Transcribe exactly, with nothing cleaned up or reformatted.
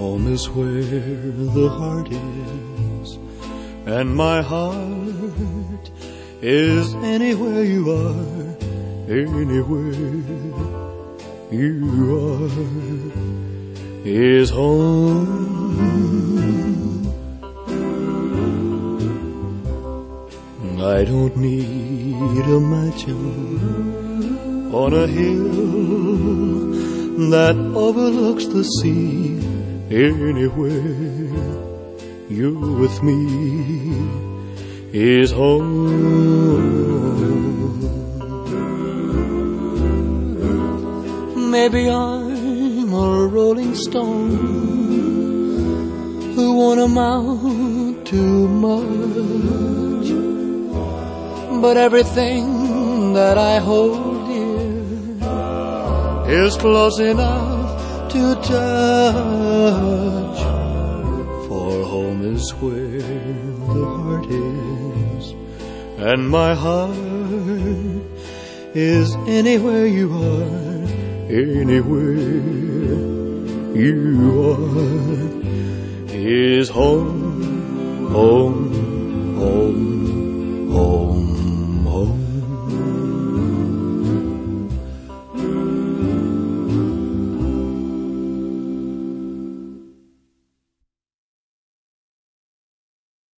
home is where the heart is, and my heart is anywhere you are, anywhere you are is home. I don't need a mansion on a hill that overlooks the sea. Anywhere you're with me is home. Maybe I'm a rolling stone who won't amount to much, but everything that I hold dear is close enough to touch. For home is where the heart is, and my heart is anywhere you are, anywhere you are is home, home, home.